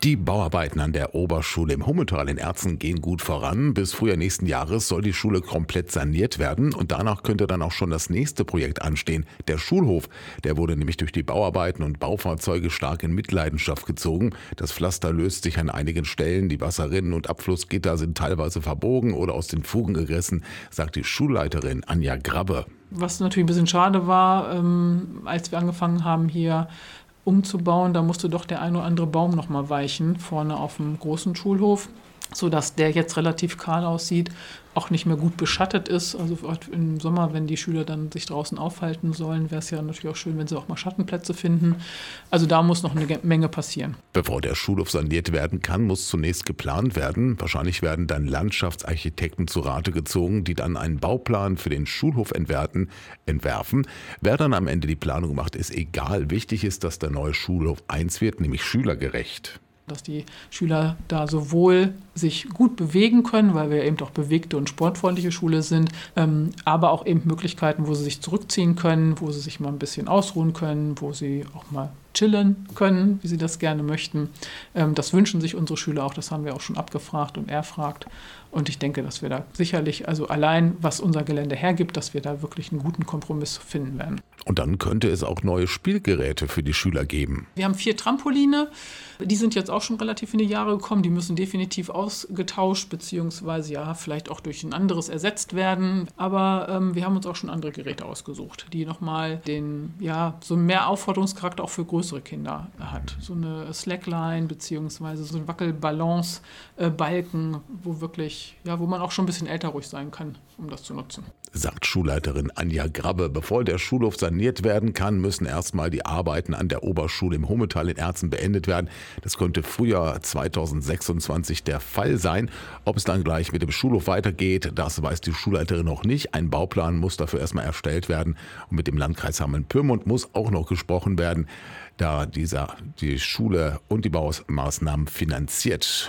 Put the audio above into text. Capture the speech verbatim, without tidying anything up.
Die Bauarbeiten an der Oberschule im Hummental in Erzen gehen gut voran. Bis Frühjahr nächsten Jahres soll die Schule komplett saniert werden und danach könnte dann auch schon das nächste Projekt anstehen. Der Schulhof, der wurde nämlich durch die Bauarbeiten und Baufahrzeuge stark in Mitleidenschaft gezogen. Das Pflaster löst sich an einigen Stellen, die Wasserrinnen und Abflussgitter sind teilweise verbogen oder aus den Fugen gerissen, sagt die Schulleiterin Anja Grabbe. Was natürlich ein bisschen schade war, ähm, als wir angefangen haben hier umzubauen, da musste doch der ein oder andere Baum noch mal weichen, vorne auf dem großen Schulhof, sodass der jetzt relativ kahl aussieht, auch nicht mehr gut beschattet ist. Also im Sommer, wenn die Schüler dann sich draußen aufhalten sollen, wäre es ja natürlich auch schön, wenn sie auch mal Schattenplätze finden. Also da muss noch eine Menge passieren. Bevor der Schulhof saniert werden kann, muss zunächst geplant werden. Wahrscheinlich werden dann Landschaftsarchitekten zu Rate gezogen, die dann einen Bauplan für den Schulhof entwerfen. entwerfen. Wer dann am Ende die Planung macht, ist egal. Wichtig ist, dass der neue Schulhof eins wird, nämlich schülergerecht. Dass die Schüler da sowohl sich gut bewegen können, weil wir eben doch bewegte und sportfreundliche Schule sind, ähm, aber auch eben Möglichkeiten, wo sie sich zurückziehen können, wo sie sich mal ein bisschen ausruhen können, wo sie auch mal chillen können, wie sie das gerne möchten. Ähm, das wünschen sich unsere Schüler auch, das haben wir auch schon abgefragt und erfragt. Und ich denke, dass wir da sicherlich, also allein was unser Gelände hergibt, dass wir da wirklich einen guten Kompromiss finden werden. Und dann könnte es auch neue Spielgeräte für die Schüler geben. Wir haben vier Trampoline, die sind jetzt auch schon relativ in die Jahre gekommen, die müssen definitiv ausgetauscht beziehungsweise ja vielleicht auch durch ein anderes ersetzt werden. Aber ähm, wir haben uns auch schon andere Geräte ausgesucht, die nochmal den, ja, so mehr Aufforderungscharakter auch für größere Kinder hat. So eine Slackline beziehungsweise so ein Wackelbalance-Balken, äh, wo wirklich, ja, wo man auch schon ein bisschen älter ruhig sein kann, um das zu nutzen. Sagt Schulleiterin Anja Grabbe. Bevor der Schulhof saniert werden kann, müssen erstmal die Arbeiten an der Oberschule im Hummental in Erzen beendet werden. Das könnte Frühjahr zweitausendsechsundzwanzig der Fall sein. Ob es dann gleich mit dem Schulhof weitergeht, das weiß die Schulleiterin noch nicht. Ein Bauplan muss dafür erstmal erstellt werden und mit dem Landkreis Hameln-Pyrmont muss auch noch gesprochen werden, da dieser die Schule und die Baumaßnahmen finanziert.